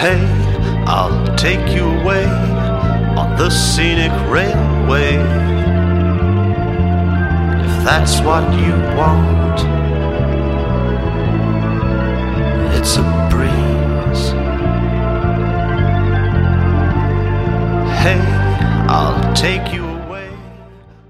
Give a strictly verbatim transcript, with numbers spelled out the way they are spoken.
Hey, I'll take you away on the scenic railway, if that's what you want. It's a breeze. Hey, I'll take you